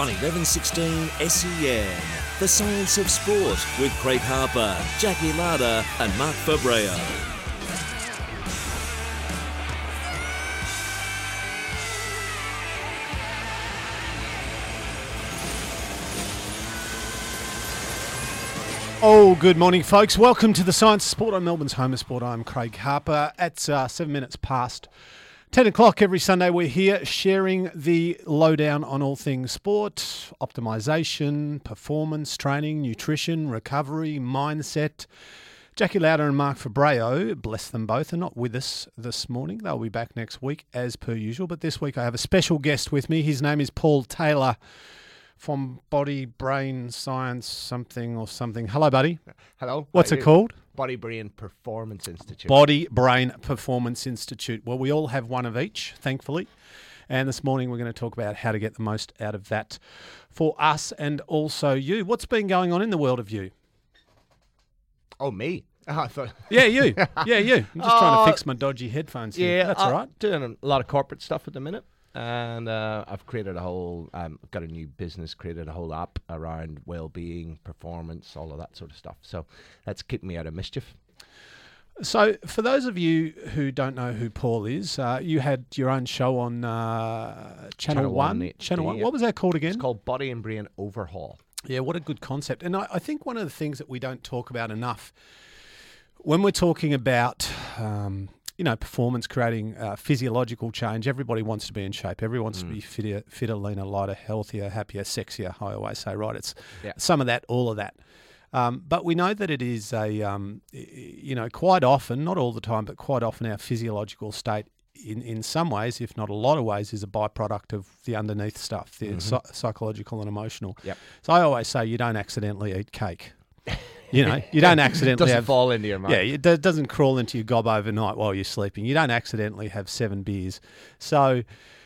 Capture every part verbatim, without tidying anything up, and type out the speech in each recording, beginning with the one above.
on eleven sixteen S E N. The Science of Sport with Craig Harper, Jackie Larder and Mark Fabreo. Oh, good morning, folks. Welcome to the Science of Sport on Melbourne's Home of Sport. I'm Craig Harper. It's uh, seven minutes past ten o'clock every Sunday. We're here sharing the lowdown on all things sport, optimisation, performance, training, nutrition, recovery, mindset. Jackie Lauder and Mark Fabreo, bless them both, are not with us this morning. They'll be back next week as per usual. But this week I have a special guest with me. His name is Paul Taylor from Body Brain Science something or something. Hello, buddy. Hello. What's it called? Body Brain Performance Institute. Body Brain Performance Institute. Well, we all have one of each, thankfully. And this morning we're going to talk about how to get the most out of that for us and also you. What's been going on in the world of you? Oh, me? Oh, I thought... Yeah, you. Yeah, you. I'm just uh, trying to fix my dodgy headphones here. Yeah, That's I'm all right. doing a lot of corporate stuff at the minute. And uh, I've created a whole, um, I've got a new business, created a whole app around well-being, performance, all of that sort of stuff. So that's keeping me out of mischief. So for those of you who don't know who Paul is, uh, you had your own show on uh, Channel, Channel One. One, Channel One. yeah. What was that called again? It's called Body and Brain Overhaul. Yeah, what a good concept. And I, I think one of the things that we don't talk about enough when we're talking about, um, you know, performance, creating uh, physiological change, everybody wants to be in shape. Everyone wants mm. to be fitter, fitter, leaner, lighter, healthier, happier, sexier. I always say, right, it's yeah. some of that, all of that. Um, but we know that it is a, um, you know, quite often, not all the time, but quite often our physiological state in, in some ways, if not a lot of ways, is a byproduct of the underneath stuff, the mm-hmm. psy- psychological and emotional. Yep. So I always say you don't accidentally eat cake. You know, you don't accidentally doesn't have... fall into your mouth. Yeah, it do- doesn't crawl into your gob overnight while you're sleeping. You don't accidentally have seven beers. So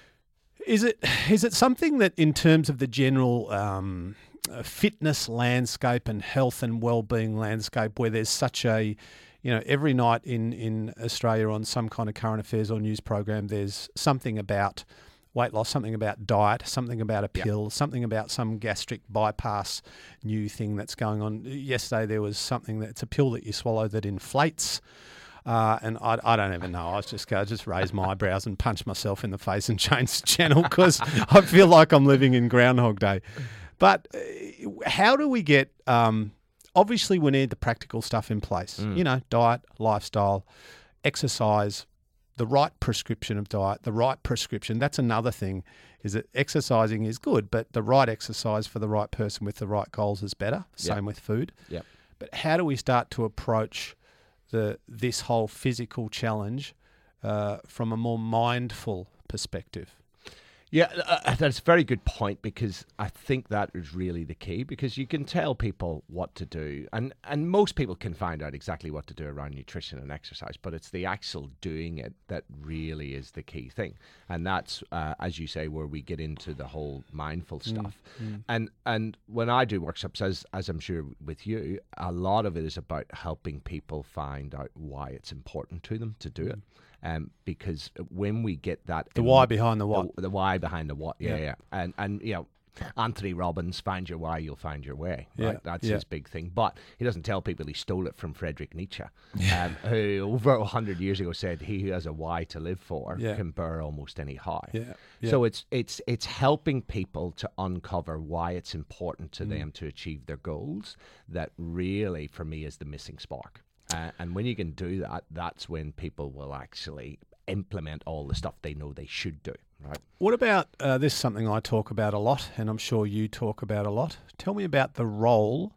is it is it something that in terms of the general um, fitness landscape and health and well-being landscape where there's such a, you know, every night in, in Australia on some kind of current affairs or news program, there's something about weight loss, something about diet, something about a pill, yep. something about some gastric bypass new thing that's going on. Yesterday there was something that's a pill that you swallow that inflates. Uh, and I, I don't even know. I was just I just raised my eyebrows and punched myself in the face and changed the channel because I feel like I'm living in Groundhog Day. But uh, how do we get... Um, obviously, we need the practical stuff in place. Mm. You know, diet, lifestyle, exercise, the right prescription of diet, the right prescription. That's another thing, is that exercising is good, but the right exercise for the right person with the right goals is better. Same yep. with food. Yep. But how do we start to approach the this whole physical challenge uh, from a more mindful perspective? Yeah, uh, that's a very good point, because I think that is really the key, because you can tell people what to do, and, and most people can find out exactly what to do around nutrition and exercise, but it's the actual doing it that really is the key thing. And that's, uh, as you say, where we get into the whole mindful stuff. Mm, mm. And and when I do workshops, as, as I'm sure with you, a lot of it is about helping people find out why it's important to them to do mm. it. Um, because when we get that... The why behind the what. The, the why behind the what, yeah, yeah. yeah. And, and, you know, Anthony Robbins, find your why, you'll find your way, right? Yeah, That's yeah. his big thing. But he doesn't tell people he stole it from Friedrich Nietzsche, yeah. um, who over one hundred years ago said, he who has a why to live for yeah. can bear almost any high. Yeah, yeah. So it's it's it's helping people to uncover why it's important to mm. them to achieve their goals that really, for me, is the missing spark. Uh, and when you can do that, that's when people will actually implement all the stuff they know they should do, right? What about, uh, this is something I talk about a lot, and I'm sure you talk about a lot. Tell me about the role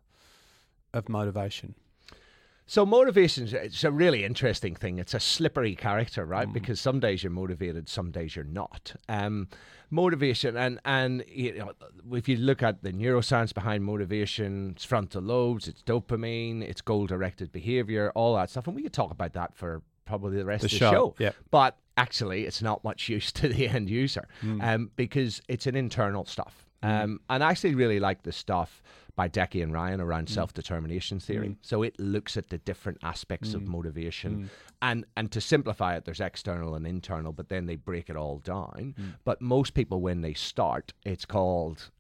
of motivation. So motivation, it's a really interesting thing. It's a slippery character, right? Mm. Because some days you're motivated, some days you're not. Um, motivation, and, and you know, if you look at the neuroscience behind motivation, it's frontal lobes, it's dopamine, it's goal-directed behavior, all that stuff. And we could talk about that for probably the rest the of the show. show. Yep. But actually, it's not much use to the end user mm. um, because it's an internal stuff. Mm. Um, and I actually really like the stuff by Decky and Ryan around mm. self-determination theory. Mm. So it looks at the different aspects mm. of motivation. Mm. And and to simplify it, there's external and internal, but then they break it all down. Mm. But most people, when they start, it's called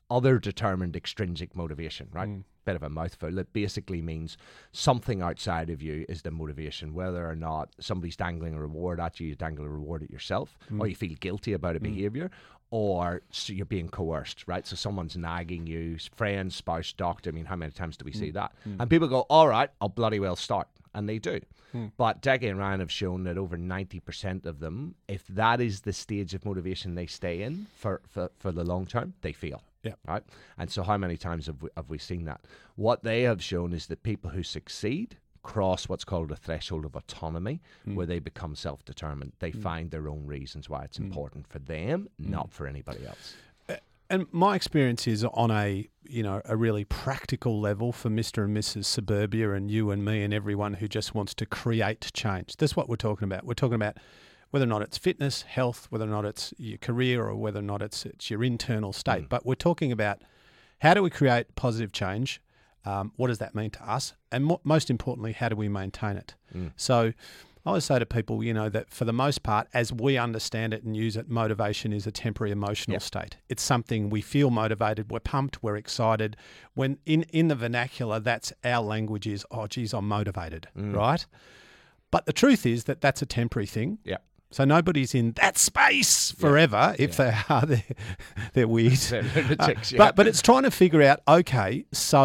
other determined extrinsic motivation, right? Mm. Bit of a mouthful. It basically means something outside of you is the motivation, whether or not somebody's dangling a reward at you, you dangle a reward at yourself, Mm. or you feel guilty about a Mm. behavior, or so you're being coerced, right? So someone's nagging you, friend, spouse, doctor. I mean, how many times do we see that? Mm. And people go, all right, I'll bloody well start. And they do. Mm. But Decgy and Ryan have shown that over ninety percent of them, if that is the stage of motivation they stay in for, for, for the long term, they fail. Yeah. Right. And so how many times have we, have we seen that? What they have shown is that people who succeed cross what's called a threshold of autonomy, Mm. where they become self-determined. They Mm. find their own reasons why it's Mm. important for them, Mm. not for anybody else. And my experience is on a, you know, a really practical level for Mister and Missus Suburbia and you and me and everyone who just wants to create change. That's what we're talking about. We're talking about whether or not it's fitness, health, whether or not it's your career, or whether or not it's it's your internal state. Mm. But we're talking about how do we create positive change? Um, what does that mean to us? And mo- most importantly, how do we maintain it? Mm. So I always say to people, you know, that for the most part, as we understand it and use it, motivation is a temporary emotional Yep. state. It's something we feel motivated, we're pumped, we're excited. When in, in the vernacular, that's our language is, oh, geez, I'm motivated, Mm. right? But the truth is that that's a temporary thing. Yeah. So nobody's in that space forever. If they are, they're, they're weird. They're lunatics, Uh, yeah. But but it's trying to figure out, okay,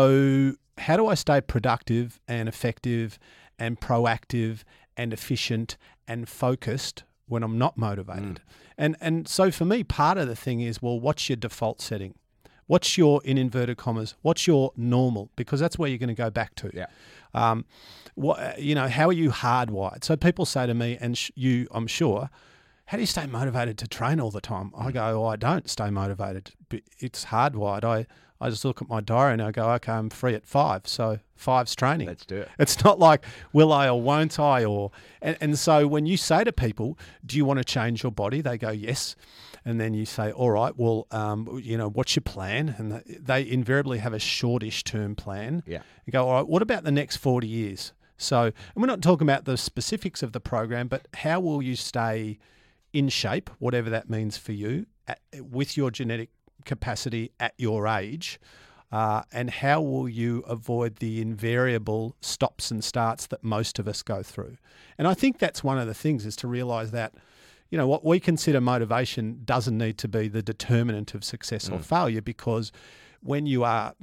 so how do I stay productive and effective and proactive and efficient and focused when I'm not motivated? Mm. And and so for me, part of the thing is, well, what's your default setting? What's your, in inverted commas, what's your normal? Because that's where you're going to go back to. Yeah. Um, what, you know, how are you hardwired? So people say to me, and sh- you, I'm sure, how do you stay motivated to train all the time? I go, oh, I don't stay motivated. But it's hardwired. I, I just look at my diary and I go, okay, I'm free at five. So five's training. Let's do it. It's not like, will I or won't I? Or and, and so when you say to people, do you want to change your body? They go, yes. And then you say, all right, well, um, you know, what's your plan? And they invariably have a shortish term plan. Yeah. You go, all right, what about the next forty years? So, and we're not talking about the specifics of the program, but how will you stay in shape, whatever that means for you, at, with your genetic capacity at your age? Uh, and how will you avoid the invariable stops and starts that most of us go through? And I think that's one of the things, is to realise that, you know, what we consider motivation doesn't need to be the determinant of success or Mm. failure, because when you are,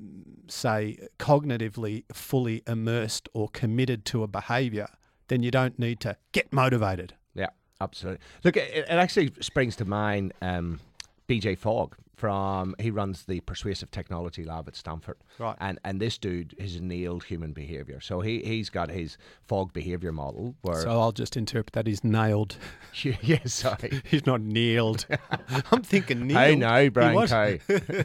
say, cognitively fully immersed or committed to a behaviour, then you don't need to get motivated. Yeah, absolutely. Look, it, it actually springs to mind um, B J Fogg from, he runs the Persuasive Technology Lab at Stanford. Right. And and this dude has nailed human behavior. So he, he's got his Fogg behavior model where... So I'll just interpret that as nailed. yeah, sorry. He's not kneeled. I'm thinking kneeled. I know, Brian was. Cow.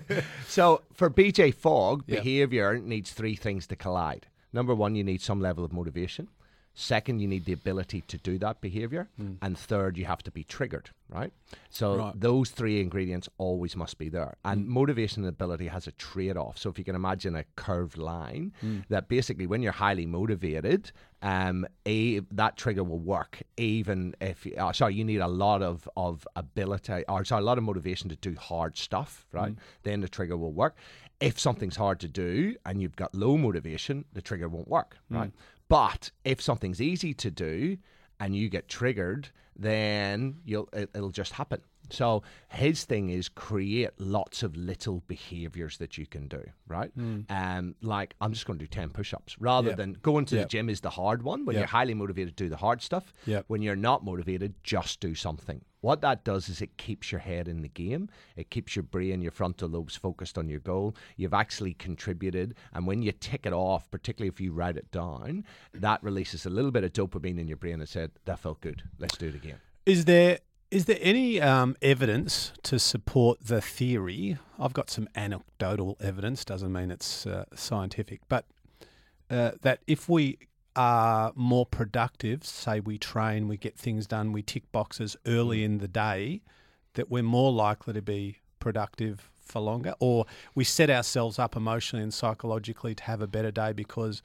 So for B J Fogg, Yeah. behavior needs three things to collide. Number one, you need some level of motivation. Second, you need the ability to do that behavior. Mm. And third, you have to be triggered, right? So Right. those three ingredients always must be there. And Mm. motivation and ability has a trade-off. So if you can imagine a curved line, Mm. that basically when you're highly motivated, um, a, that trigger will work even if, you, uh, sorry, you need a lot of, of ability, or sorry, a lot of motivation to do hard stuff, right? Mm. Then the trigger will work. If something's hard to do and you've got low motivation, the trigger won't work, right? But if something's easy to do and you get triggered, then you'll it, it'll just happen. So his thing is create lots of little behaviors that you can do, right? Mm. Um, like I'm just going to do ten push-ups rather Yep. than going to Yep. the gym is the hard one. When Yep. you're highly motivated, do the hard stuff. Yep. When you're not motivated, just do something. What that does is it keeps your head in the game. It keeps your brain, your frontal lobes focused on your goal. You've actually contributed. And when you tick it off, particularly if you write it down, that releases a little bit of dopamine in your brain and said, that felt good. Let's do it again. Is there is there any um, evidence to support the theory? I've got some anecdotal evidence, doesn't mean it's uh, scientific, but uh, that if we are more productive, say we train, we get things done, we tick boxes early in the day, that we're more likely to be productive for longer, or we set ourselves up emotionally and psychologically to have a better day because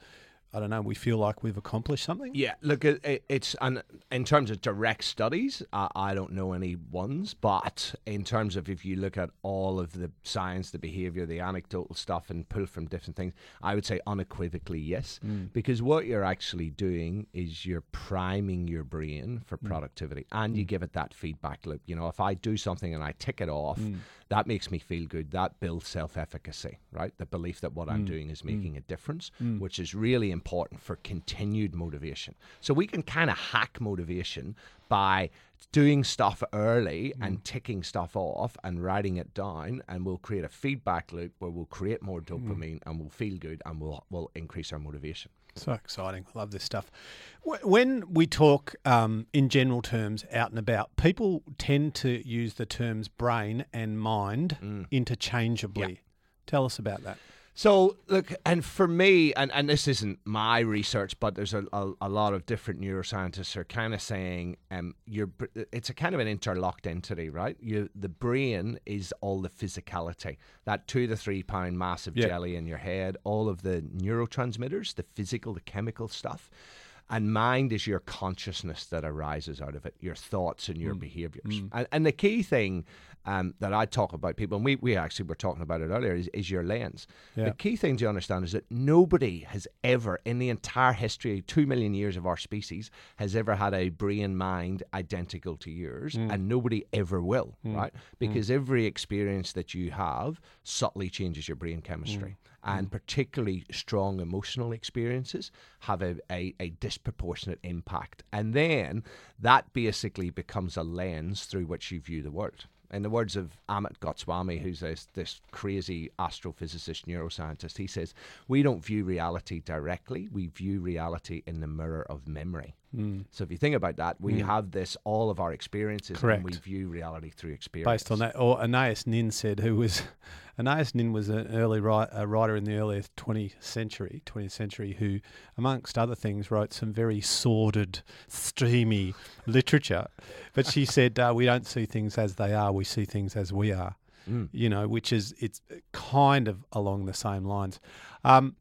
I don't know, we feel like we've accomplished something? Yeah, look, it, it, it's and in terms of direct studies, uh, I don't know any ones, but in terms of if you look at all of the science, the behavior, the anecdotal stuff, and pull from different things, I would say unequivocally yes, mm. because what you're actually doing is you're priming your brain for productivity, mm. and you give it that feedback loop. You know, if I do something and I tick it off, mm. that makes me feel good. That builds self-efficacy, right? The belief that what mm. I'm doing is making mm. a difference, mm. which is really important for continued motivation. So we can kind of hack motivation by doing stuff early mm. and ticking stuff off and writing it down, and we'll create a feedback loop where we'll create more dopamine mm. and we'll feel good and we'll, we'll increase our motivation. So exciting. I love this stuff. When we talk um, in general terms out and about, people tend to use the terms brain and mind mm. interchangeably. Yeah. Tell us about that. So, look, and for me, and, and this isn't my research, but there's a, a, a lot of different neuroscientists are kind of saying um, you're, it's a kind of an interlocked entity, right? You, the brain is all the physicality, that two to three pound massive yep. jelly in your head, all of the neurotransmitters, the physical, the chemical stuff. And mind is your consciousness that arises out of it, your thoughts and your mm. behaviors. Mm. And, and the key thing um, that I talk about people, and we, we actually were talking about it earlier, is, is your lens. Yeah. The key thing to understand is that nobody has ever, in the entire history, two million years of our species, has ever had a brain mind identical to yours, mm. and nobody ever will, mm. right? Because mm. every experience that you have subtly changes your brain chemistry. Mm. And particularly strong emotional experiences have a, a, a disproportionate impact. And then that basically becomes a lens through which you view the world. In the words of Amit Goswami, who's this, this crazy astrophysicist, neuroscientist, he says, we don't view reality directly, we view reality in the mirror of memory. Mm. So if you think about that, we mm. have this, all of our experiences, Correct. And we view reality through experience. Based on that, or Anais Nin said, who was, Anais Nin was an early ri- a writer in the early twentieth century, twentieth century, who, amongst other things, wrote some very sordid, steamy literature. But she said, uh, we don't see things as they are, we see things as we are. Mm. You know, which is, it's kind of along the same lines. Um,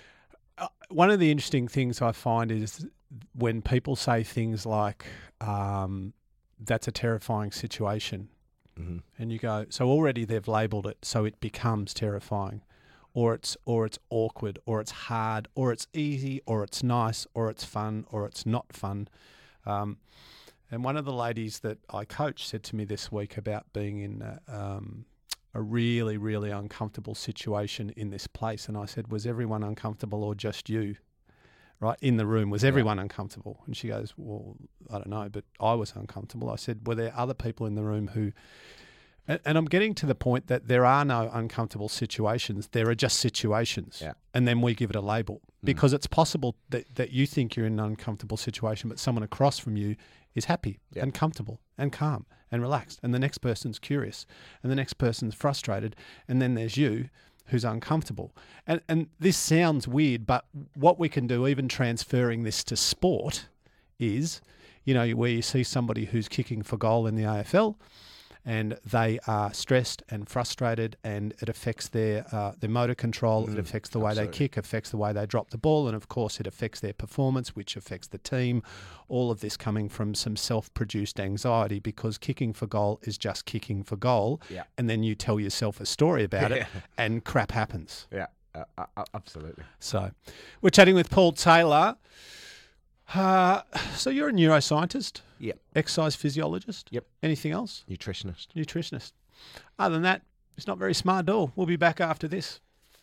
uh, one of the interesting things I find is when people say things like, um, that's a terrifying situation. Mm-hmm. And you go, so already they've labelled it, so it becomes terrifying, or it's or it's awkward, or it's hard, or it's easy, or it's nice, or it's fun, or it's not fun. Um, and one of the ladies that I coach said to me this week about being in a, um, a really, really uncomfortable situation in this place. And I said, was everyone uncomfortable or just you? Right, in the room, was everyone yeah. uncomfortable? And she goes, well, I don't know, but I was uncomfortable. I said, were there other people in the room who, and, and I'm getting to the point that there are no uncomfortable situations, there are just situations. Yeah. And then we give it a label mm. because it's possible that, that you think you're in an uncomfortable situation, but someone across from you is happy yeah. and comfortable and calm and relaxed. And the next person's curious and the next person's frustrated. And then there's you who's uncomfortable. And and this sounds weird, but what we can do, even transferring this to sport, is, you know, where you see somebody who's kicking for goal in the A F L and they are stressed and frustrated and it affects their uh, their motor control, mm, it affects the way absolutely. They kick, affects the way they drop the ball, and of course it affects their performance, which affects the team. All of this coming from some self-produced anxiety because kicking for goal is just kicking for goal, yeah. and then you tell yourself a story about yeah. it and crap happens. Yeah, uh, uh, absolutely. So we're chatting with Paul Taylor. Uh, so you're a neuroscientist? Yep. Exercise physiologist? Yep. Anything else? Nutritionist. Nutritionist. Other than that, it's not very smart at all. We'll be back after this.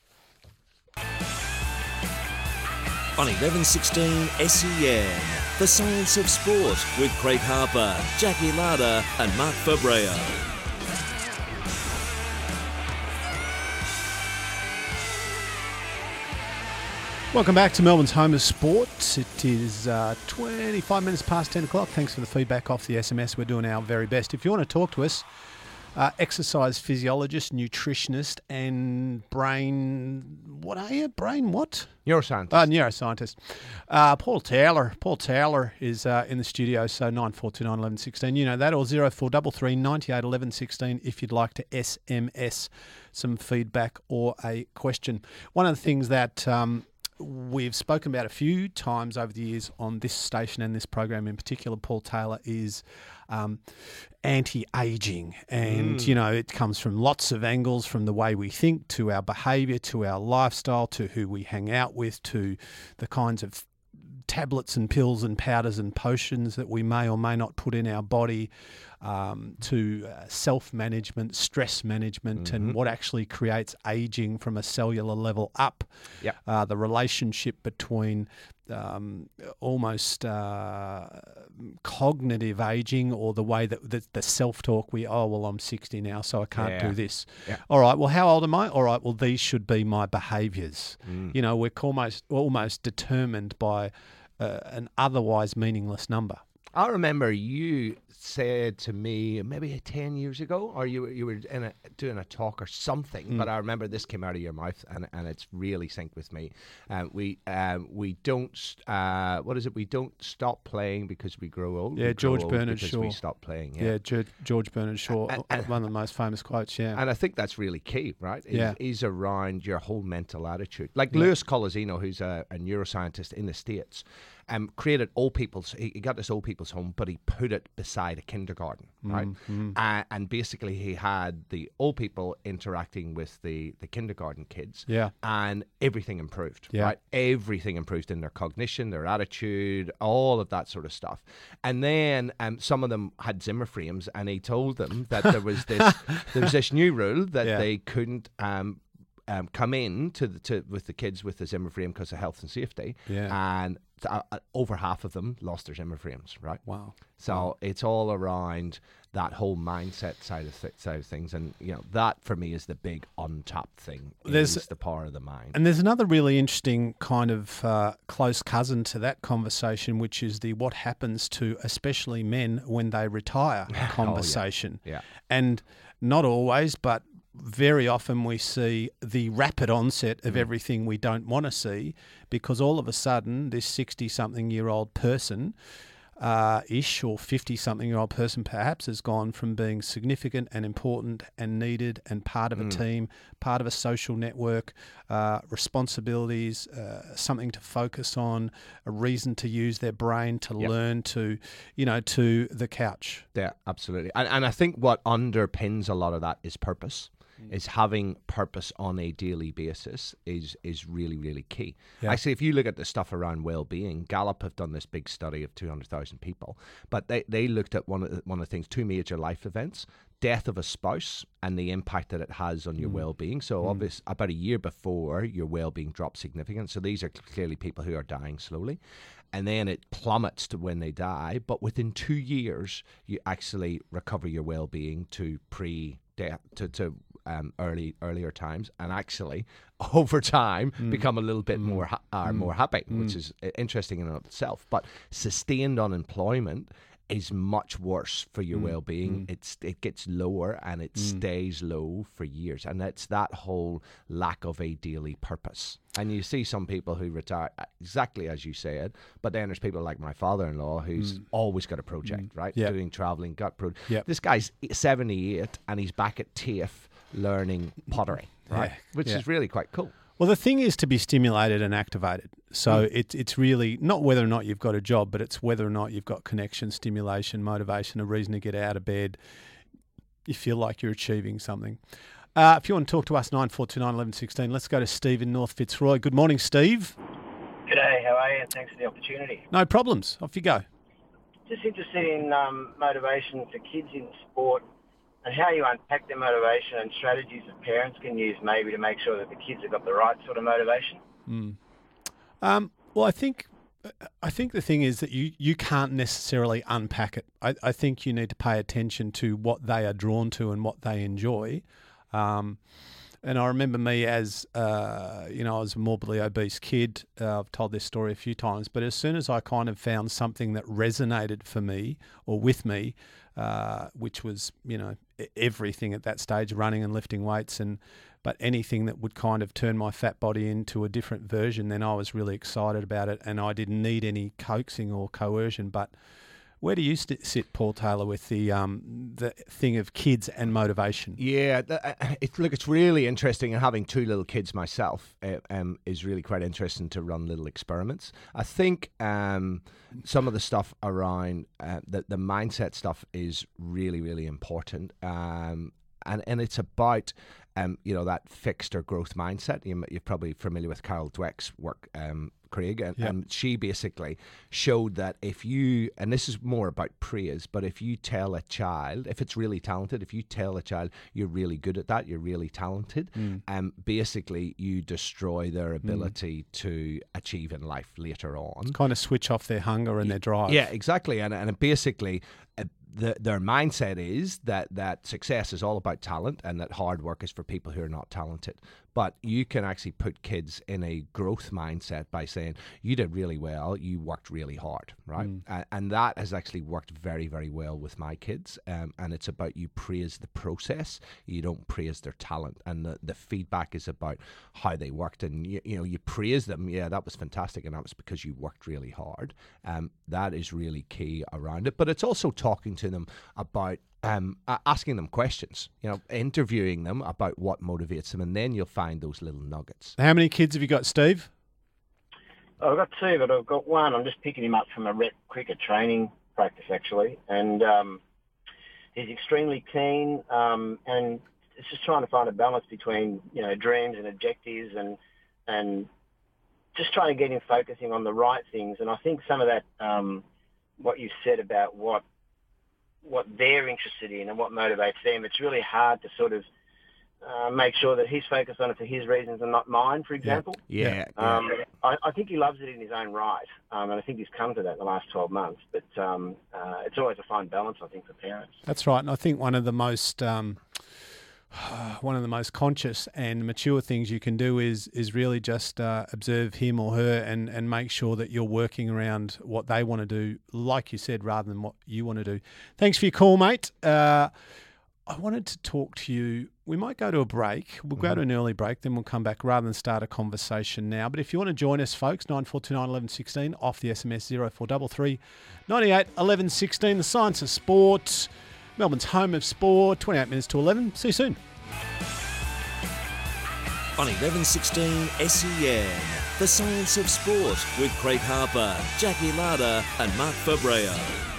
On eleven sixteen S E N, The Science of Sport with Craig Harper, Jackie Lada and Mark Fabreo. Welcome back to Melbourne's home of sport. It is uh, twenty-five minutes past ten o'clock. Thanks for the feedback off the S M S. We're doing our very best. If you want to talk to us, uh, exercise physiologist, nutritionist, and brain... What are you? Brain what? Neuroscientist. Uh, neuroscientist. Uh, Paul Taylor. Paul Taylor is uh, in the studio, so nine four two nine one one one six. You know that, or zero four three three nine eight one one one six if you'd like to S M S some feedback or a question. One of the things that... Um, we've spoken about a few times over the years on this station and this program in particular, Paul Taylor, is um, anti-aging. And, Mm. you know, it comes from lots of angles, from the way we think to our behaviour, to our lifestyle, to who we hang out with, to the kinds of tablets and pills and powders and potions that we may or may not put in our body, um, to uh, self-management, stress management, Mm-hmm. and what actually creates aging from a cellular level up. Yep. Uh, the relationship between um, almost uh, cognitive aging, or the way that the, the self-talk, we, oh, well, I'm sixty now, so I can't Yeah. do this. Yeah. All right, well, how old am I? All right, well, these should be my behaviours. Mm. You know, we're almost, almost determined by uh, an otherwise meaningless number. I remember you said to me maybe ten years ago, or you were, you were in a, doing a talk or something, Mm. but I remember this came out of your mouth, and, and it's really synced with me. Um, we um, we don't st- uh, what is it? We don't stop playing because we grow old. Yeah, we grow George old Bernard because Shaw. We stop playing. Yeah, George, George Bernard Shaw, And- and- one of the most famous quotes, yeah. And I think that's really key, right? Is, Yeah. is around your whole mental attitude. Like Yeah. Louis Colasino, who's a, a neuroscientist in the States, um, created old people's, he, he got this old people's home, but he put it beside a kindergarten, right? Mm-hmm. Uh, and basically he had the old people interacting with the, the kindergarten kids. Yeah. And everything improved, Yeah. right? Everything improved in their cognition, their attitude, all of that sort of stuff. And then um, some of them had Zimmer frames, and he told them that there was this there was this new rule that Yeah. they couldn't um, um, come in to the, to with the kids with the Zimmer frame because of health and safety. Yeah. And uh, uh, over half of them lost their Zimmer frames, right? Wow. So it's all around that whole mindset side of th- side of things, and you know that for me is the big untapped thing. There's- is the power of the mind. And there's another really interesting kind of uh, close cousin to that conversation, which is the what happens to especially men when they retire conversation. Yeah. And not always, but very often we see the rapid onset of everything we don't want to see, because all of a sudden this sixty-something-year-old person uh, ish or fifty-something-year-old person perhaps has gone from being significant and important and needed and part of a team, part of a social network, uh, responsibilities, uh, something to focus on, a reason to use their brain, to Yep. learn, to, you know, to the couch. Yeah, absolutely. And, and I think what underpins a lot of that is purpose. Is having purpose on a daily basis is is really, really key. Yeah. Actually, if you look at the stuff around well-being, Gallup have done this big study of two hundred thousand people, but they, they looked at one of the, one of the things, two major life events, death of a spouse and the impact that it has on your well-being. So obvious, about a year before, your well-being dropped significantly. So these are clearly people who are dying slowly. And then it plummets to when they die. But within two years, you actually recover your well-being to pre-death, to, to um, early earlier times, and actually over time become a little bit more ha- uh, more happy, which is uh, interesting in and of itself. But sustained unemployment is much worse for your well-being. It's it gets lower and it stays low for years, and it's that whole lack of a daily purpose. And you see some people who retire exactly as you said, but then there's people like my father-in-law who's always got a project, right? Yeah. Doing traveling, got pro. Yep. This guy's seventy-eight and he's back at TAFE learning pottery, right? Yeah. Which Yeah. is really quite cool. Well, the thing is to be stimulated and activated. So it, it's really not whether or not you've got a job, but it's whether or not you've got connection, stimulation, motivation, a reason to get out of bed. You feel like you're achieving something. Uh, if you want to talk to us, nine four two nine, one one one six, let's go to Steve in North Fitzroy. Good morning, Steve. G'day, how are you? Thanks for the opportunity. No problems. Off you go. Just interested in um, motivation for kids in sport and how you unpack their motivation and strategies that parents can use maybe to make sure that the kids have got the right sort of motivation. Um, well, I think I think the thing is that you, you can't necessarily unpack it. I, I think you need to pay attention to what they are drawn to and what they enjoy. Um, and I remember me as, uh, you know, I was a morbidly obese kid. Uh, I've told this story a few times, but as soon as I kind of found something that resonated for me or with me, uh, which was, you know, e- everything at that stage, running and lifting weights, and but anything that would kind of turn my fat body into a different version, then I was really excited about it, and I didn't need any coaxing or coercion. But Where do you st- sit, Paul Taylor, with the um, the thing of kids and motivation? Yeah, th- uh, it, look, it's really interesting, and having two little kids myself uh, um, is really quite interesting to run little experiments. I think um, some of the stuff around uh, the, the mindset stuff is really, really important, um, and, and it's about um, you know, that fixed or growth mindset. You, you're probably familiar with Carol Dweck's work, um, Craig, and, Yep. and she basically showed that if you, and this is more about praise, but if you tell a child, if it's really talented, if you tell a child you're really good at that, you're really talented, Mm. um, basically you destroy their ability mm. to achieve in life later on. Kind of switch off their hunger and their drive. Yeah, exactly. And, and basically, uh, the, their mindset is that, that success is all about talent and that hard work is for people who are not talented. But you can actually put kids in a growth mindset by saying, you did really well, you worked really hard, right? Mm. And, and that has actually worked very, very well with my kids. Um, and it's about you praise the process, you don't praise their talent. And the, the feedback is about how they worked. And, you, you know, you praise them, yeah, that was fantastic, and that was because you worked really hard. Um, that is really key around it. But it's also talking to them about Um, asking them questions, you know, interviewing them about what motivates them, and then you'll find those little nuggets. How many kids have you got, Steve? Oh, I've got two, but I've got one. I'm just picking him up from a rep cricket training practice, actually, and um, he's extremely keen, um, and it's just trying to find a balance between, you know, dreams and objectives, and and just trying to get him focusing on the right things. And I think some of that, um, what you said about what what they're interested in and what motivates them, it's really hard to sort of uh, make sure that he's focused on it for his reasons and not mine, for example. Yeah. yeah. Um, I, I think he loves it in his own right, um, and I think he's come to that in the last twelve months. But um, uh, it's always a fine balance, I think, for parents. That's right, and I think one of the most um, one of the most conscious and mature things you can do is is really just uh, observe him or her and, and make sure that you're working around what they want to do, like you said, rather than what you want to do. Thanks for your call, mate. Uh, I wanted to talk to you. We might go to a break. We'll go to an early break, then we'll come back rather than start a conversation now. But if you want to join us, folks, nine four two nine, one one one six off the S M S zero four three three, nine eight, one one one six, the Science of Sport, Melbourne's home of sport, twenty-eight minutes to eleven. See you soon. On eleven sixteen S E N, The Science of Sport with Craig Harper, Jackie Larder and Mark Fabreo.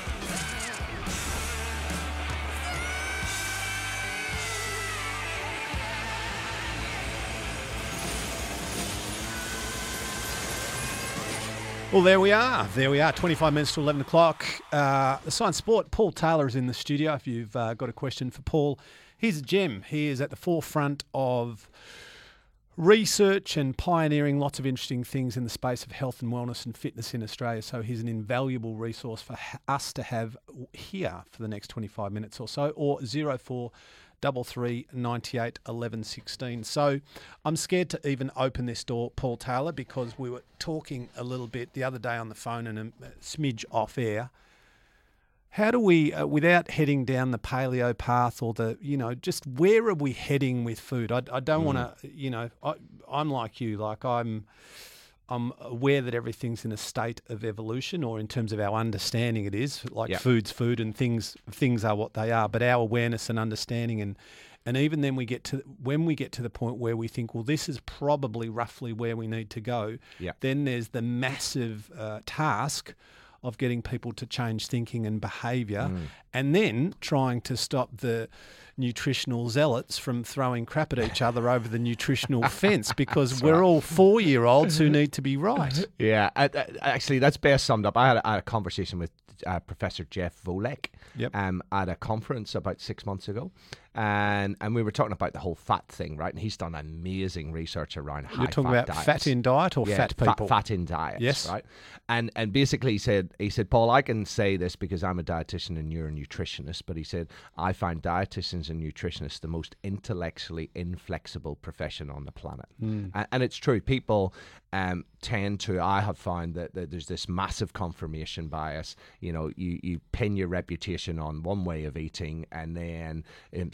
Well, there we are. There we are. twenty-five minutes to eleven o'clock. Uh, the Science Sport. Paul Taylor is in the studio. If you've uh, got a question for Paul, he's a gem. He is at the forefront of research and pioneering lots of interesting things in the space of health and wellness and fitness in Australia. So he's an invaluable resource for ha- us to have here for the next twenty-five minutes or so, or zero four double three ninety-eight eleven sixteen. So I'm scared to even open this door, Paul Taylor, because we were talking a little bit the other day on the phone and a smidge off air. How do we, uh, without heading down the paleo path or the, you know, just where are we heading with food? I, I don't mm. want to, you know, I, I'm like you, like I'm, I'm aware that everything's in a state of evolution, or in terms of our understanding it is, like yep. food's food and things things are what they are, but our awareness and understanding, and and even then we get to, when we get to the point where we think, well, this is probably roughly where we need to go, yep. then there's the massive uh, task of getting people to change thinking and behaviour, mm. and then trying to stop the nutritional zealots from throwing crap at each other over the nutritional fence, because that's we're right. all four-year-olds who need to be right. Yeah, I, I, actually, that's best summed up. I had a, I had a conversation with uh, Professor Jeff Volek yep. um, at a conference about six months ago, and and we were talking about the whole fat thing, right? And he's done amazing research around high You're talking fat about diets. Fat in diet or yeah, fat people? Fat, fat in diets, yes. right? And and basically he said, he said, Paul, I can say this because I'm a dietitian and you're a nutritionist, but he said, I find dietitians and nutritionists the most intellectually inflexible profession on the planet. Mm. And, and it's true. People um, tend to, I have found that, that there's this massive confirmation bias. You know, you, you pin your reputation on one way of eating, and then um,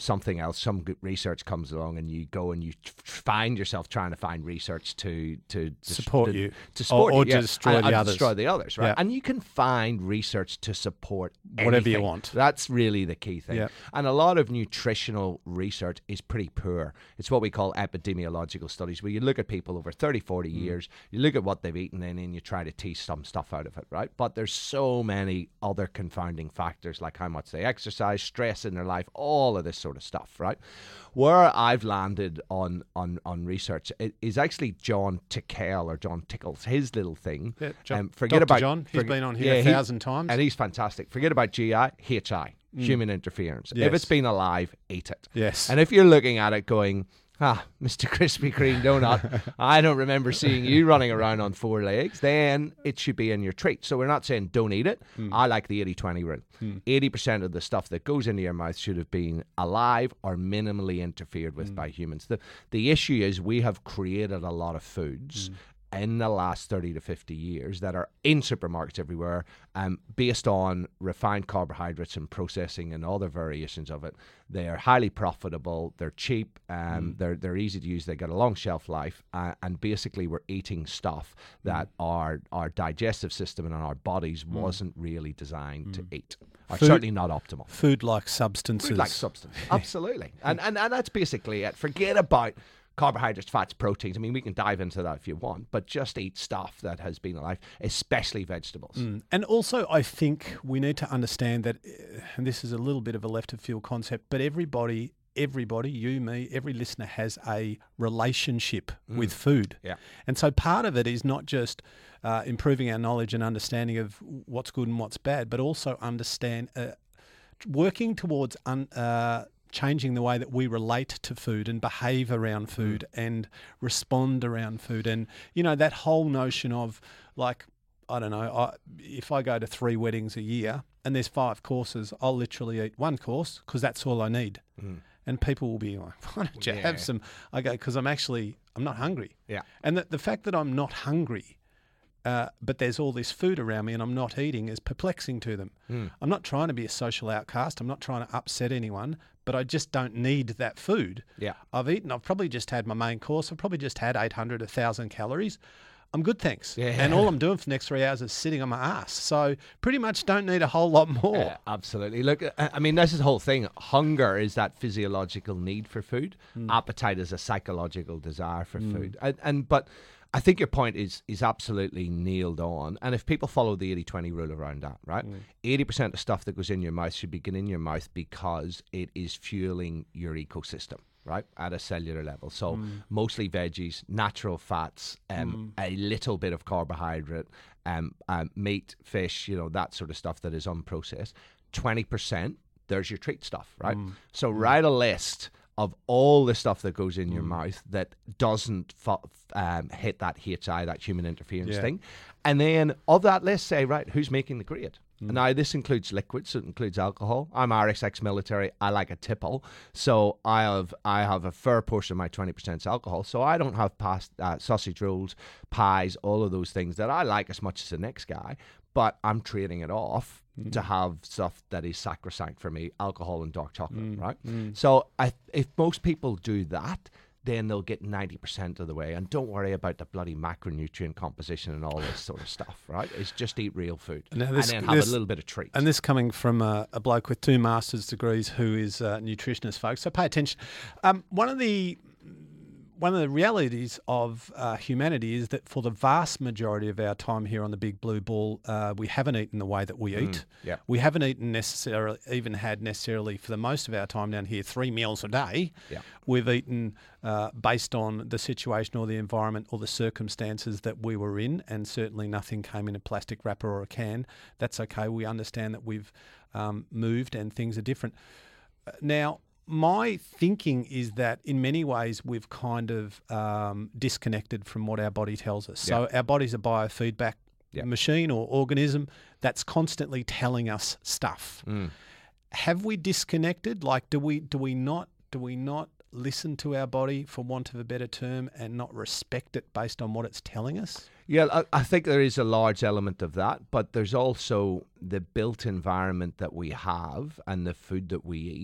something else, some good research comes along, and you go and you f- find yourself trying to find research to to, to Support to, you. to support Or- or you, yeah, destroy and, the and others. destroy the others, right? Yeah. And you can find research to support Whatever you anything. want. That's really the key thing. Yeah. And a lot of nutritional research is pretty poor. It's what we call epidemiological studies, where you look at people over thirty, forty Mm. years, you look at what they've eaten, and then you try to tease some stuff out of it, right? But there's so many other confounding factors, like how much they exercise, stress in their life, all of this sort of stuff, right? Where I've landed on on on research i- is actually John Tickell, or John Tickles, his little thing. Yeah, John- Um, forget Doctor about John, he's forget- been on here yeah, a he- thousand times. and he's fantastic. Forget about G I, H I, human interference. If Yes. it's been alive, eat it. Yes. And if you're looking at it going, ah, Mister Krispy Kreme donut, I don't remember seeing you running around on four legs, then it should be in your treat. So we're not saying don't eat it. I like the eighty twenty rule. eighty percent of the stuff that goes into your mouth should have been alive or minimally interfered with by humans. The, the issue is we have created a lot of foods in the last thirty to fifty years that are in supermarkets everywhere, um, based on refined carbohydrates and processing and other variations of it. They are highly profitable, they're cheap, um, they're they're easy to use, they got a long shelf life, uh, and basically we're eating stuff that our our digestive system and our bodies wasn't really designed to eat, or Food- certainly not optimal. Food-like substances. Food like substance. Absolutely. And, and and that's basically it. Forget about carbohydrates, fats, proteins. I mean, we can dive into that if you want, but just eat stuff that has been alive, especially vegetables. Mm. And also, I think we need to understand that, uh, and this is a little bit of a left of field concept, but everybody, everybody, you, me, every listener has a relationship with food. Yeah. And so part of it is not just uh, improving our knowledge and understanding of what's good and what's bad, but also understand, uh, working towards un, uh, changing the way that we relate to food and behave around food mm. and respond around food. And, you know, that whole notion of, like, I don't know, I, if I go to three weddings a year and there's five courses, I'll literally eat one course because that's all I need. Mm. And people will be like, why don't you Yeah. have some? I go, because I'm actually, I'm not hungry. Yeah. And the, the fact that I'm not hungry, uh, but there's all this food around me and I'm not eating is perplexing to them. Mm. I'm not trying to be a social outcast. I'm not trying to upset anyone, but I just don't need that food. Yeah. I've eaten, I've probably just had my main course. I've probably just had eight hundred, one thousand calories. I'm good, thanks. Yeah. And all I'm doing for the next three hours is sitting on my ass. So pretty much don't need a whole lot more. Yeah, absolutely. Look, I I mean, this is the whole thing. Hunger is that physiological need for food. Mm. Appetite is a psychological desire for mm. food. And, and but I think your point is is absolutely nailed on. And if people follow the eighty twenty rule around that, right? Mm. eighty percent of stuff that goes in your mouth should be getting in your mouth because it is fueling your ecosystem, right, at a cellular level. So mm. mostly veggies, natural fats, um, mm. a little bit of carbohydrate, um, um, meat, fish, you know, that sort of stuff that is unprocessed. twenty percent, there's your treat stuff, right? Mm. So mm. write a list of all the stuff that goes in mm. your mouth that doesn't fu- um, hit that H I, that human interference yeah. thing. And then of that list, say, right, who's making the grade? Mm. Now, this includes liquids. It includes alcohol. I'm Irish ex-military. I like a tipple. So I have I have a fair portion of my twenty percent alcohol. So I don't have past, uh, sausage rolls, pies, all of those things that I like as much as the next guy. But I'm trading it off mm. to have stuff that is sacrosanct for me, alcohol and dark chocolate, mm. right? Mm. So I, if most people do that, then they'll get ninety percent of the way. And don't worry about the bloody macronutrient composition and all this sort of stuff, right? It's just eat real food now this, and then have this, a little bit of treat. And this coming from a, a bloke with two master's degrees who is a nutritionist, folks. So pay attention. Um, one of the... One of the realities of uh, humanity is that for the vast majority of our time here on the Big Blue Ball, uh, we haven't eaten the way that we eat. Mm, yeah. We haven't eaten necessarily, even had necessarily for the most of our time down here, three meals a day. Yeah. We've eaten uh, based on the situation or the environment or the circumstances that we were in, and certainly nothing came in a plastic wrapper or a can. That's okay. We understand that we've um, moved and things are different. Uh, now, my thinking is that in many ways we've kind of um, disconnected from what our body tells us. So yeah. our body's a biofeedback yeah. machine or organism that's constantly telling us stuff. Mm. Have we disconnected? Like, do we do we not do we not listen to our body, for want of a better term, and not respect it based on what it's telling us? Yeah, I, I think there is a large element of that, but there's also the built environment that we have and the food that we eat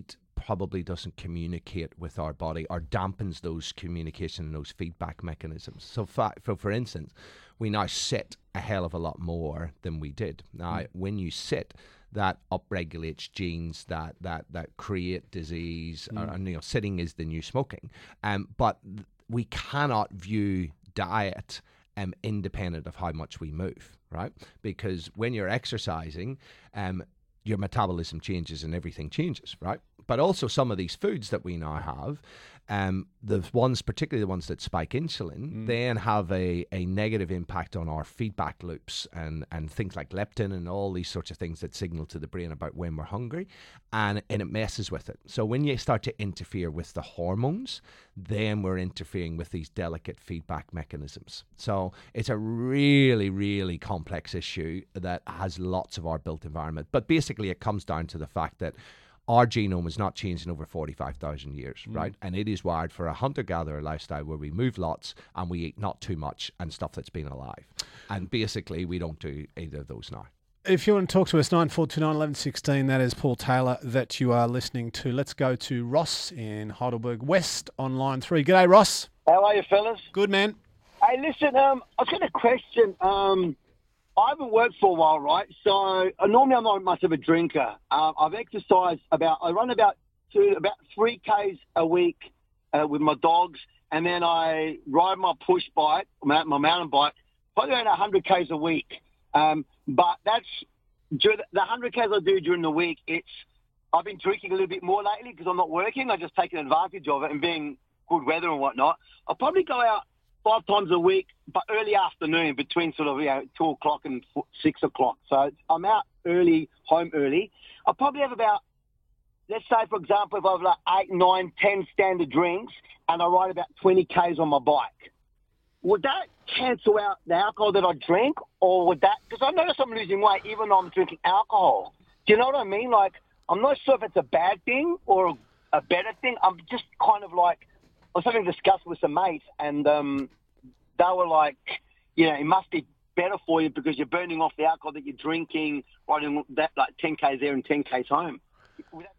probably doesn't communicate with our body or dampens those communication and those feedback mechanisms. So for, for, for instance, we now sit a hell of a lot more than we did. Now, mm. when you sit, that upregulates genes that that that create disease. Mm. Or, and, you know, sitting is the new smoking. Um, but th- we cannot view diet um, independent of how much we move, right? Because when you're exercising, um, your metabolism changes and everything changes, right? But also some of these foods that we now have, um, the ones, particularly the ones that spike insulin, mm. then have a, a negative impact on our feedback loops and, and things like leptin and all these sorts of things that signal to the brain about when we're hungry, and, and it messes with it. So when you start to interfere with the hormones, then we're interfering with these delicate feedback mechanisms. So it's a really, really complex issue that has lots of our built environment. But basically it comes down to the fact that our genome has not changed in over forty-five thousand years, mm. right? And it is wired for a hunter-gatherer lifestyle where we move lots and we eat not too much and stuff that's been alive. And basically, we don't do either of those now. If you want to talk to us, nine four two nine, one one one six, that is Paul Taylor that you are listening to. Let's go to Ross in Heidelberg West on line three. G'day, Ross. How are you, fellas? Good, man. Hey, listen, um, I've got a question. Um, I haven't worked for a while, right? So uh, normally I'm not much of a drinker. Um, I've exercised about, I run about two, about three Ks a week uh, with my dogs, and then I ride my push bike, my, my mountain bike, probably around one hundred Ks a week. Um, but that's, the one hundred Ks I do during the week, it's, I've been drinking a little bit more lately because I'm not working. I just taking advantage of it and being good weather and whatnot. I'll probably go out five times a week, but early afternoon between sort of, you know, two o'clock and six o'clock. So I'm out early, home early. I'll probably have about, let's say, for example, if I have like eight, nine, ten standard drinks and I ride about twenty Ks on my bike, would that cancel out the alcohol that I drink, or would that, because I notice I'm losing weight even though I'm drinking alcohol. Do you know what I mean? Like, I'm not sure if it's a bad thing or a better thing. I'm just kind of like, I was having a discussion with some mates, and um, they were like, you know, it must be better for you because you're burning off the alcohol that you're drinking, riding that like ten Ks there and ten Ks home. Would that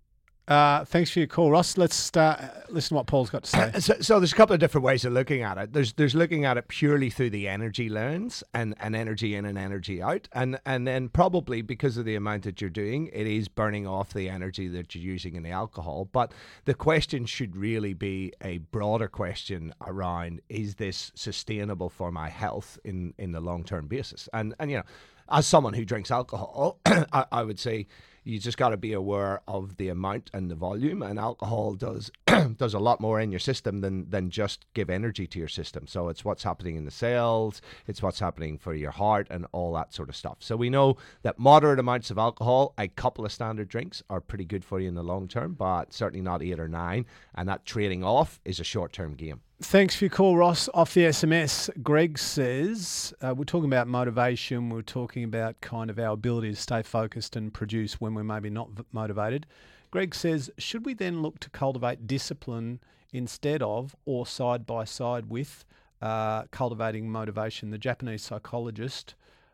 Uh, thanks for your call, Ross. Let's start. Listen to what Paul's got to say. So, so there's a couple of different ways of looking at it. There's there's looking at it purely through the energy lens and, and energy in and energy out. And and then probably because of the amount that you're doing, it is burning off the energy that you're using in the alcohol. But the question should really be a broader question around, is this sustainable for my health in, in the long-term basis? And, and you know, as someone who drinks alcohol, I, I would say, you just got to be aware of the amount and the volume, and alcohol does does a lot more in your system than than just give energy to your system. So it's what's happening in the cells, it's what's happening for your heart and all that sort of stuff. So we know that moderate amounts of alcohol, a couple of standard drinks, are pretty good for you in the long term, but certainly not eight or nine, and that trading off is a short-term game. Thanks for your call, Ross. Off the S M S, Greg says, uh, we're talking about motivation. We're talking about kind of our ability to stay focused and produce when we're maybe not v- motivated. Greg says, should we then look to cultivate discipline instead of or side by side with uh, cultivating motivation? The Japanese psychologist,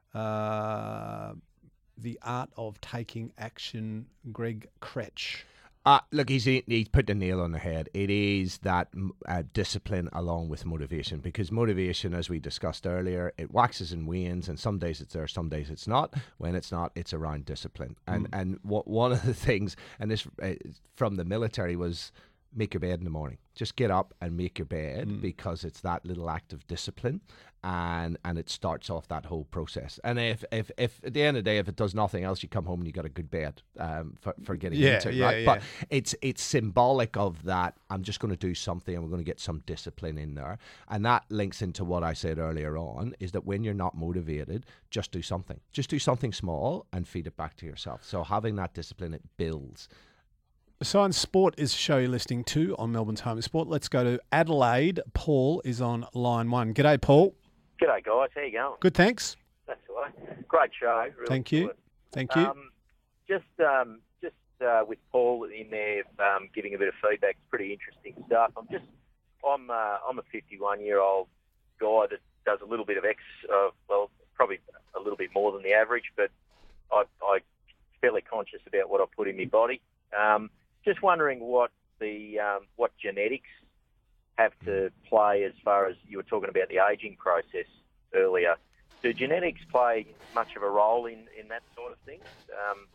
uh, The Art of Taking Action, Greg Kretsch. Uh, look, he's he's put the nail on the head. It is that uh, discipline along with motivation, because motivation, as we discussed earlier, it waxes and wanes, and some days it's there, some days it's not. When it's not, it's around discipline. And mm. and what one of the things, and this uh, from the military, was make your bed in the morning. Just get up and make your bed, mm. because it's that little act of discipline, and and it starts off that whole process. And if if, if at the end of the day, if it does nothing else, you come home and you got a good bed um, for, for getting yeah, into it, yeah, right? Yeah. But it's it's symbolic of that. I'm just going to do something, and we're going to get some discipline in there. And that links into what I said earlier on, is that when you're not motivated, just do something. Just do something small and feed it back to yourself. So having that discipline, it builds. Science Sport is a show you're listening to on Melbourne's Home Sport. Let's go to Adelaide. Paul is on line one. G'day, Paul. G'day, guys. How you going? Good, thanks. That's all right. Great show. Really Thank you. Good. Thank you. Um, just um, just uh, with Paul in there um, giving a bit of feedback, it's pretty interesting stuff. I'm just, I'm uh, I'm a fifty-one-year-old guy that does a little bit of ex, uh, well, probably a little bit more than the average, but I, I'm fairly conscious about what I put in my body. Um, just wondering what the um, what genetics have to play as far as you were talking about the ageing process earlier. Do genetics play much of a role in, in that sort of thing? Um,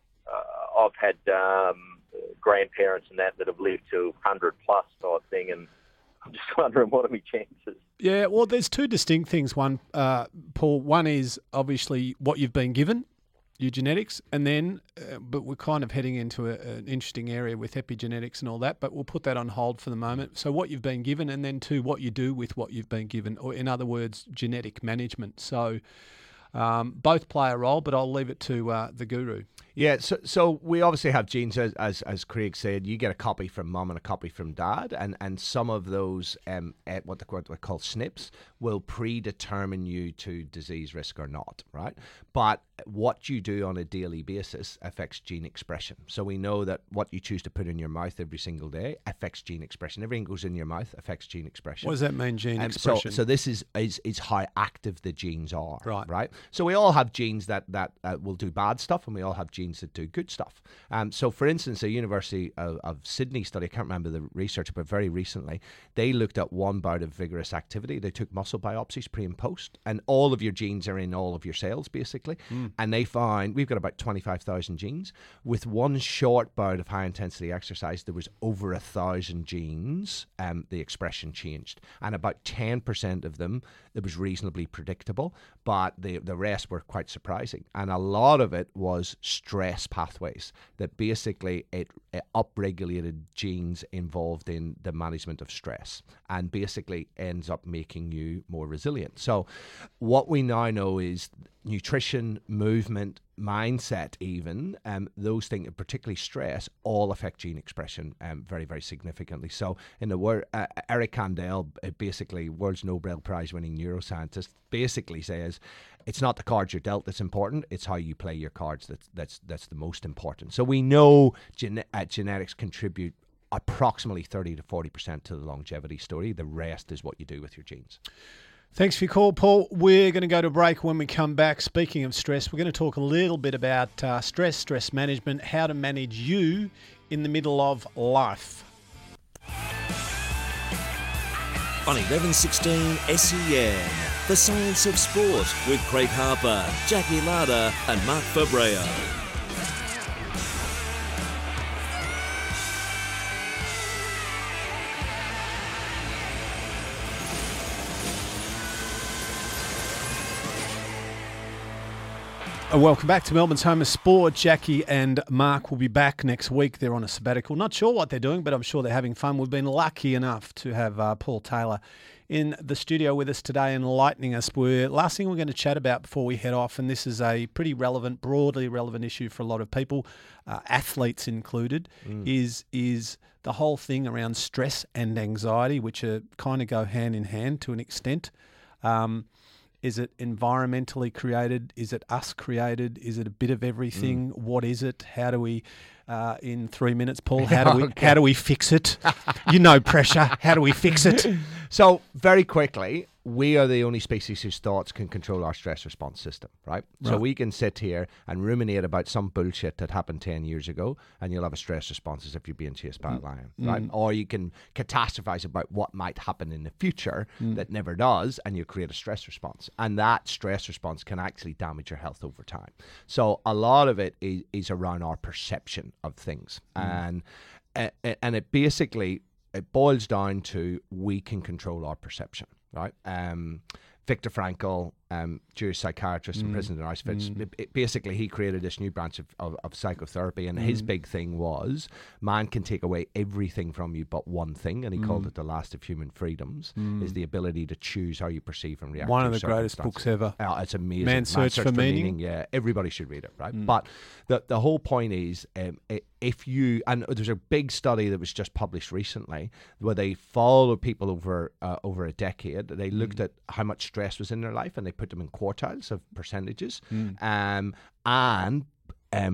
uh, I've had um, grandparents and that that have lived to one hundred plus type thing, and I'm just wondering what are my chances? Yeah, well, there's two distinct things. One, uh, Paul, one is obviously what you've been given, your genetics, and then, uh, but we're kind of heading into a, an interesting area with epigenetics and all that, but we'll put that on hold for the moment. So what you've been given, and then two, what you do with what you've been given, or in other words, genetic management. So um, both play a role, but I'll leave it to uh, the guru. Yeah, so so we obviously have genes, as as, as Craig said. You get a copy from mum and a copy from dad, and, and some of those um what they what we call S N Ps will predetermine you to disease risk or not, right? But what you do on a daily basis affects gene expression. So we know that what you choose to put in your mouth every single day affects gene expression. Everything goes in your mouth affects gene expression. What does that mean, gene Um, expression? So, so this is, is is how active the genes are, Right. Right. So we all have genes that that uh, will do bad stuff, and we all have genes that do good stuff. Um, so, for instance, a University of, of Sydney study, I can't remember the research, but very recently, they looked at one bout of vigorous activity. They took muscle biopsies pre and post, and all of your genes are in all of your cells, basically. Mm. And they found, we've got about twenty-five thousand genes. With one short bout of high-intensity exercise, there was over a thousand genes, um, the expression changed. And about ten percent of them, it was reasonably predictable, but the, the rest were quite surprising. And a lot of it was stress pathways, that basically it, it upregulated genes involved in the management of stress, and basically ends up making you more resilient. So what we now know is nutrition, movement, mindset, even um, those things, particularly stress, all affect gene expression um, very, very significantly. So in the word, uh, Eric Kandel, uh, basically world's Nobel Prize winning neuroscientist, basically says it's not the cards you're dealt that's important, it's how you play your cards that's that's that's the most important. So we know gene- uh, genetics contribute approximately thirty to forty percent to the longevity story. The rest is what you do with your genes. Thanks for your call, Paul. We're going to go to a break. When we come back, speaking of stress, we're going to talk a little bit about uh, stress, stress management, how to manage you in the middle of life. On eleven sixteen S E N, The Science of Sport with Craig Harper, Jackie Larder and Mark Fabreo. Welcome back to Melbourne's Home of Sport. Jackie and Mark will be back next week. They're on a sabbatical. Not sure what they're doing, but I'm sure they're having fun. We've been lucky enough to have uh, Paul Taylor in the studio with us today, enlightening us. We're, last thing we're going to chat about before we head off, and this is a pretty relevant, broadly relevant issue for a lot of people, uh, athletes included, mm. is is the whole thing around stress and anxiety, which are kind of go hand in hand to an extent. Um, Is it environmentally created? Is it us created? Is it a bit of everything? Mm. What is it? How do we, uh, in three minutes, Paul, how do we okay. how do we fix it? You know, pressure. How do we fix it? So very quickly, we are the only species whose thoughts can control our stress response system, right? right? So we can sit here and ruminate about some bullshit that happened ten years ago, and you'll have a stress response as if you're being chased by a lion, mm. right? Or you can catastrophize about what might happen in the future mm. that never does, and you create a stress response. And that stress response can actually damage your health over time. So a lot of it is, is around our perception of things. Mm. And, uh, and it basically, it boils down to we can control our perception. Right, um, Viktor Frankl, um, Jewish psychiatrist mm. and prisoner in Auschwitz. Mm. It, it basically, he created this new branch of, of, of psychotherapy, and mm. his big thing was man can take away everything from you but one thing, and he mm. called it the last of human freedoms, mm. is the ability to choose how you perceive and react. One to of the greatest books ever. Oh, it's amazing. Man's Search, Search for, for meaning. meaning. Yeah, everybody should read it, right? Mm. But the the whole point is, um, it, if you, and there's a big study that was just published recently where they followed people over uh, over a decade. They looked mm. at how much stress was in their life, and they put them in quartiles of percentages, mm. um, and um,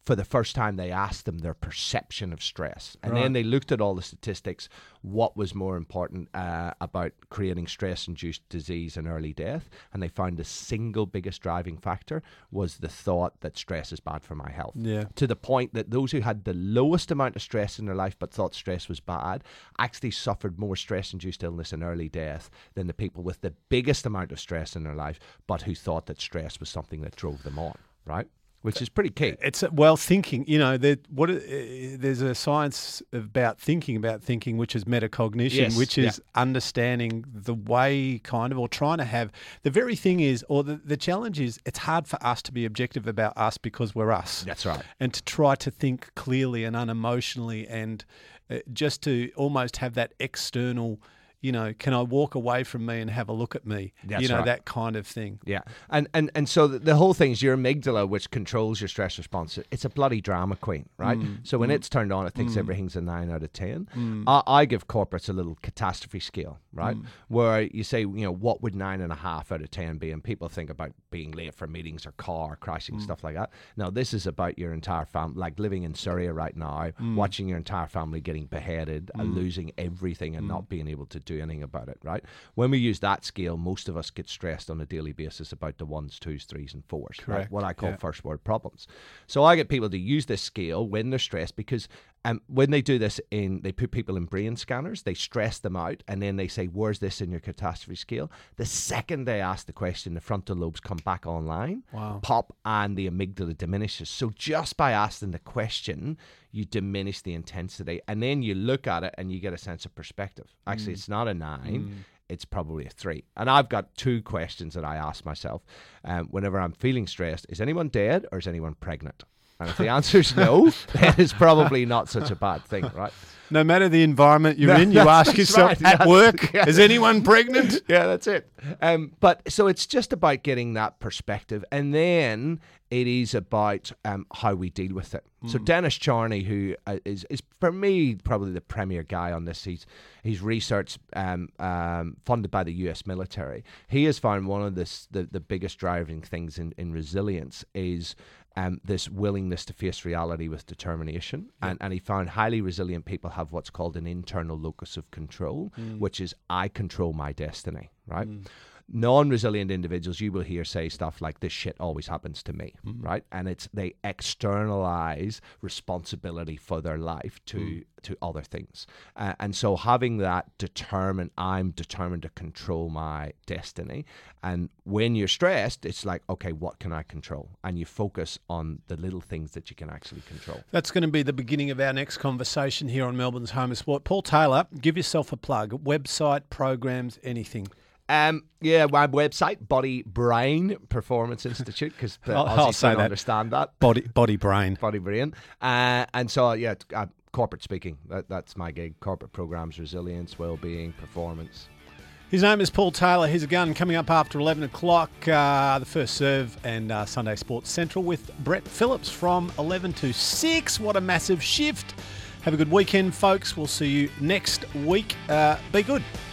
for the first time, they asked them their perception of stress. And Right. then they looked at all the statistics, what was more important uh, about creating stress-induced disease and early death. And they found the single biggest driving factor was the thought that stress is bad for my health. Yeah. To the point that those who had the lowest amount of stress in their life but thought stress was bad actually suffered more stress-induced illness and early death than the people with the biggest amount of stress in their life but who thought that stress was something that drove them on, right? Which is pretty key. It's well thinking. You know, that what uh, there's a science about thinking about thinking, which is metacognition, Yes, which is understanding the way, kind of, or trying to have. The very thing is, or the, the challenge is, it's hard for us to be objective about us because we're us. That's right. And to try to think clearly and unemotionally, and uh, just to almost have that external. You know, can I walk away from me and have a look at me? That's you know, right. that kind of thing. Yeah, and and and so the, the whole thing is your amygdala, which controls your stress response. It's a bloody drama queen, right? Mm. So when Mm. it's turned on, it thinks Mm. everything's a nine out of ten. Mm. I, I give corporates a little catastrophe scale, right? Mm. Where you say, you know, what would nine and a half out of ten be? And people think about being late for meetings or car crashing, Mm. stuff like that. Now, this is about your entire family, like living in Syria right now, Mm. watching your entire family getting beheaded and Mm. losing everything and Mm. not being able to do anything about it, right? When we use that scale, most of us get stressed on a daily basis about the ones, twos, threes, and fours, right? Correct, What I call yeah. first world problems. So I get people to use this scale when they're stressed because um, when they do this in, they put people in brain scanners, they stress them out, and then they say, where's this in your catastrophe scale? The second they ask the question, the frontal lobes come back online, Wow. pop, and the amygdala diminishes. So just by asking the question, you diminish the intensity, and then you look at it and you get a sense of perspective. Actually, Mm. it's not a nine. Mm. It's probably a three. And I've got two questions that I ask myself um, whenever I'm feeling stressed. Is anyone dead or is anyone pregnant? And if the answer is no, then it's probably not such a bad thing, right? No matter the environment you're No, in, you that's- ask that's yourself right, at yeah. work, Yeah. is anyone pregnant? Yeah, that's it. Um, but so it's just about getting that perspective, and then it is about um, how we deal with it. So Mm. Dennis Charney, who uh, is is for me probably the premier guy on this, he's he's research um, um, funded by the U S military. He has found one of this, the the biggest driving things in in resilience is. Um, this willingness to face reality with determination. Yeah. And, and he found highly resilient people have what's called an internal locus of control, Mm. which is I control my destiny, right? Mm. Non-resilient individuals, you will hear say stuff like, this shit always happens to me, Mm. right? And it's they externalize responsibility for their life to Mm. to other things. Uh, and so having that determined, I'm determined to control my destiny. And when you're stressed, it's like, okay, what can I control? And you focus on the little things that you can actually control. That's going to be the beginning of our next conversation here on Melbourne's Home of Sport. Paul Taylor, give yourself a plug. Website, programs, anything. Um, yeah, my website, Body Brain Performance Institute, because the I'll- I'll Aussies say don't that. understand that. Body, body, brain. Body Brain. Uh, and so, yeah, t- uh, corporate speaking, that, that's my gig. Corporate programs, resilience, well-being, performance. His name is Paul Taylor. Here's a gun coming up after eleven o'clock. Uh, the first serve and uh, Sunday Sports Central with Brett Phillips from eleven to six. What a massive shift. Have a good weekend, folks. We'll see you next week. Uh, be good.